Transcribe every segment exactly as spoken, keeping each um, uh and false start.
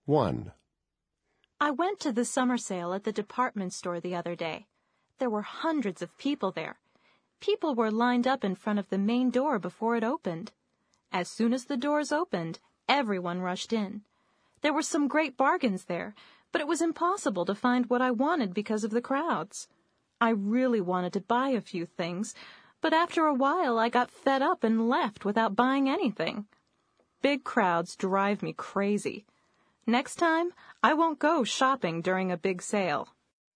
one. I went to the summer sale at the department store the other day. There were hundreds of people there. People were lined up in front of the main door before it opened. As soon as the doors opened, everyone rushed in. There were some great bargains there, but it was impossible to find what I wanted because of the crowds. I really wanted to buy a few things, but after a while I got fed up and left without buying anything. Big crowds drive me crazy. Next time, I won't go shopping during a big sale.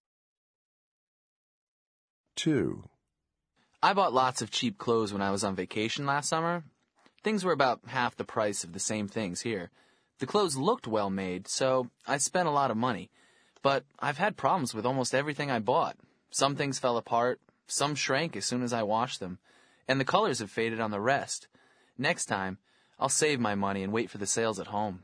two. I bought lots of cheap clothes when I was on vacation last summer. Things were about half the price of the same things here. The clothes looked well made, so I spent a lot of money. But I've had problems with almost everything I bought. Some things fell apart, some shrank as soon as I washed them, and the colors have faded on the rest. Next time, I'll save my money and wait for the sales at home.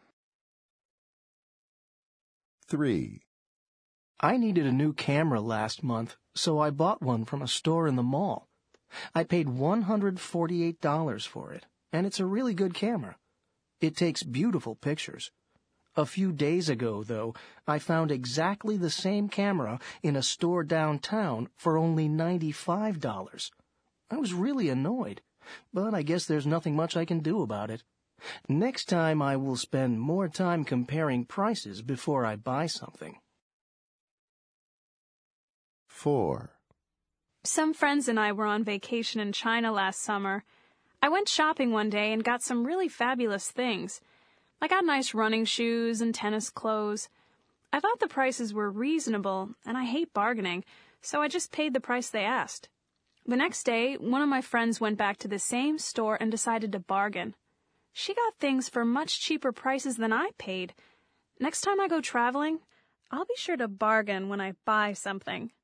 three. I needed a new camera last month, so I bought one from a store in the mall. I paid one hundred forty-eight dollars for it, and it's a really good camera. It takes beautiful pictures. A few days ago, though, I found exactly the same camera in a store downtown for only ninety-five dollars. I was really annoyed, but I guess there's nothing much I can do about it. Next time I will spend more time comparing prices before I buy something. four. Some friends and I were on vacation in China last summer. I went shopping one day and got some really fabulous things. I got nice running shoes and tennis clothes. I thought the prices were reasonable, and I hate bargaining, so I just paid the price they asked. The next day, one of my friends went back to the same store and decided to bargain. She got things for much cheaper prices than I paid. Next time I go traveling, I'll be sure to bargain when I buy something.